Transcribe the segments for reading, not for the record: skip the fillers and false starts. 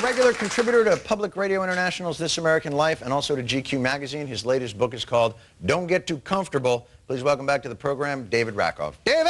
regular contributor to Public Radio International's This American Life and also to GQ Magazine. His latest book is called Don't Get Too Comfortable. Please welcome back to the program, David Rakoff. David!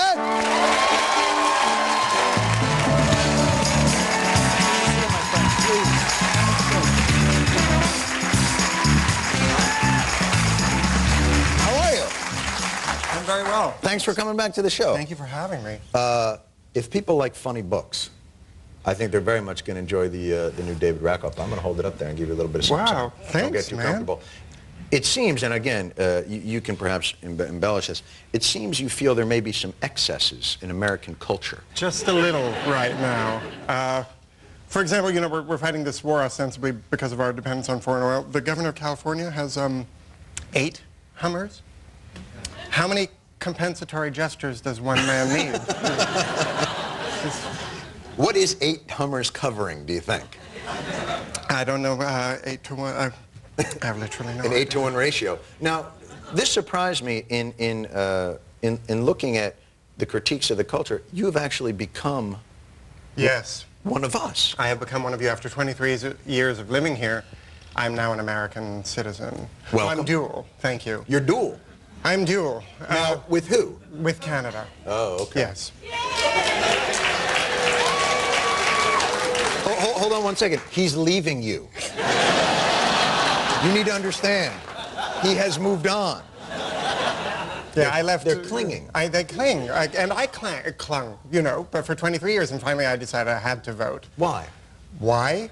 How are you? I'm very well. Thanks for coming back to the show. Thank you for having me. If people like funny books, I think they're very much going to enjoy the new David Rakoff. I'm going to hold it up there and give you a little bit of something. Wow, thanks, Don't get too comfortable. It seems, and again, you can perhaps embellish this, it seems you feel there may be some excesses in American culture. Just a little right now. For example, you know, we're fighting this war ostensibly because of our dependence on foreign oil. The governor of California has 8 Hummers. How many compensatory gestures does one man need? What is 8 Hummers covering, do you think? I don't know, 8 to 1. I have literally no idea. An 8-to-1 ratio. Now, this surprised me in looking at the critiques of the culture. You have actually become Yes. one of us. I have become one of you. After 23 years of living here, I'm now an American citizen. Welcome. Well, I'm dual, thank you. You're dual. I'm dual. Now, with who? With Canada. Oh, okay. Yes. Hold on one second. He's leaving you. You need to understand. He has moved on. Yeah, I left. They're clinging. They cling, and I clung, you know, but for 23 years, and finally I decided I had to vote. Why? Why?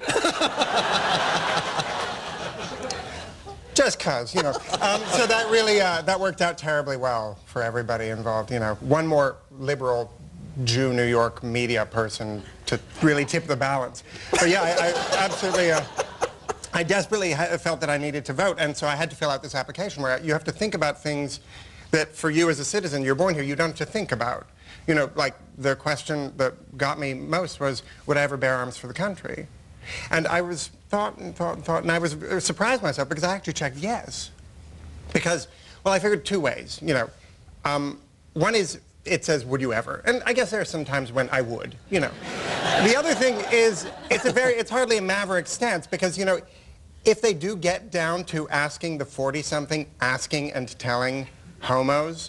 Just 'cause, you know. So that really, that worked out terribly well for everybody involved, you know. One more liberal Jew New York media person to really tip the balance. But yeah, I absolutely, I desperately felt that I needed to vote, and so I had to fill out this application where you have to think about things that for you as a citizen, you're born here, you don't have to think about. You know, like the question that got me most was, would I ever bear arms for the country? And I was thought, and I was surprised myself because I actually checked yes. Because, well, I figured 2 ways, you know. One is, it says, would you ever? And I guess there are some times when I would, you know. The other thing is, it's hardly a maverick stance because, you know, if they do get down to asking the 40-something, asking and telling homos,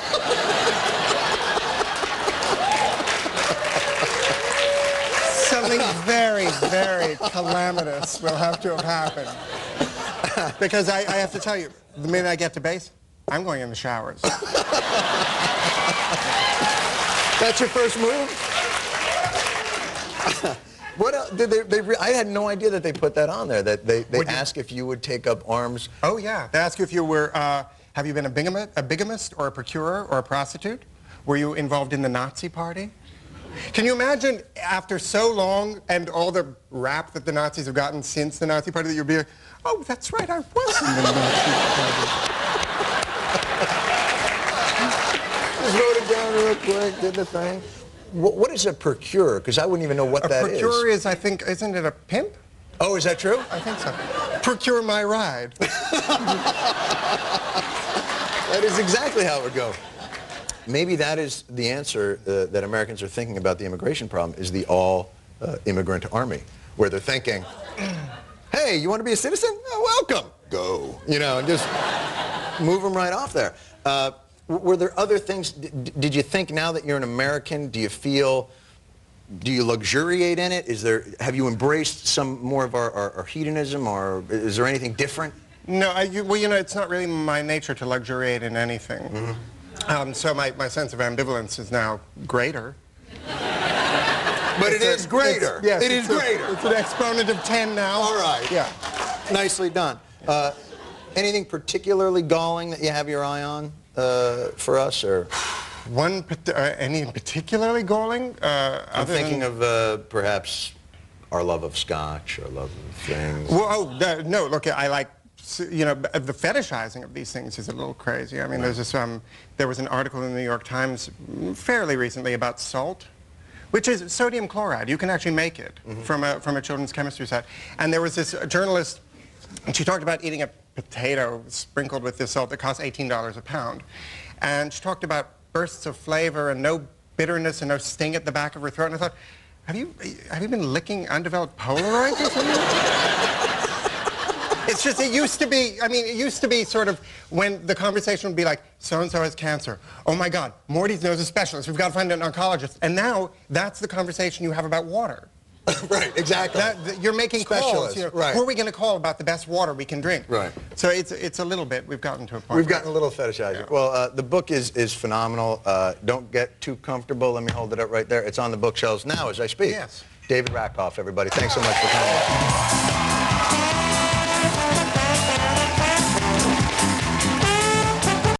something very, very calamitous will have to have happened. Because I have to tell you, the minute I get to base, I'm going in the showers. That's your first move? What else? I had no idea that they put that on there, that they ask if you would take up arms. Oh, yeah. They ask you if you were, have you been a bigamist or a procurer or a prostitute? Were you involved in the Nazi Party? Can you imagine, after so long and all the rap that the Nazis have gotten since the Nazi Party, that you'd be like, oh, that's right, I was in the Nazi Party. Just wrote it down real quick, did the thing. What is a procurer? Because I wouldn't even know what that is. A procurer is, I think, isn't it a pimp? Oh, is that true? I think so. Procure my ride. That is exactly how it would go. Maybe that is the answer that Americans are thinking about the immigration problem, is the all-immigrant army, where they're thinking, hey, you want to be a citizen? Oh, welcome. Go. You know, and just move them right off there. Were there other things? Did you think now that you're an American, do you luxuriate in it? Have you embraced some more of our hedonism, or is there anything different? No, well, you know, it's not really my nature to luxuriate in anything. Mm-hmm. So my sense of ambivalence is now greater. But it is greater. Yes, it is greater. It's an exponent of 10 now. All right. Yeah. Nicely done. Anything particularly galling that you have your eye on for us, or? Any particularly galling? I'm thinking of perhaps our love of scotch, our love of things. Well, no, look, I like, you know, the fetishizing of these things is a little crazy. I mean, there's this, there was an article in the New York Times fairly recently about salt, which is sodium chloride. You can actually make it from a children's chemistry set. And there was this journalist, and she talked about eating a potato sprinkled with this salt that costs $18 a pound. And she talked about bursts of flavor and no bitterness and no sting at the back of her throat. And I thought, Have you been licking undeveloped Polaroids or something? It's just, it used to be sort of when the conversation would be like, so-and-so has cancer. Oh my God, Morty's knows a specialist. We've got to find an oncologist. And now that's the conversation you have about water. Right, exactly. You're making calls. You know, right. Who are we going to call about the best water we can drink? Right. So it's a little bit, we've gotten to a point. We've gotten a little fetishized. Yeah. Well, the book is phenomenal. Don't get too comfortable. Let me hold it up right there. It's on the bookshelves now as I speak. Yes. David Rakoff, everybody. Thanks so much for coming.